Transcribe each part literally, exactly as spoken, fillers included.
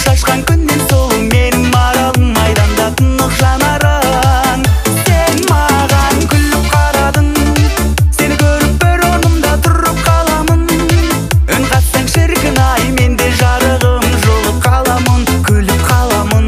шашқан күннен соң менің маралым айданда тұнық жанарың. Сен маған күліп қарадың, сені көріп бір орнымда тұрып қаламын. Үн қатсаң шіркін ай, менде жарығым жолып қаламын, күліп қаламын.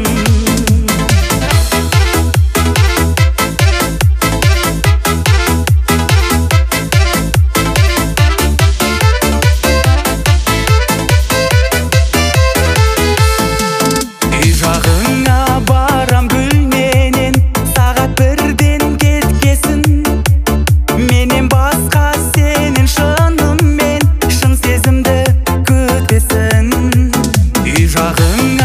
Үй жағыңа барам гүлменен, сағат бірден кеткесін. Менен басқа сенен шынымен шын сезімді күтесің. Үй жағыңа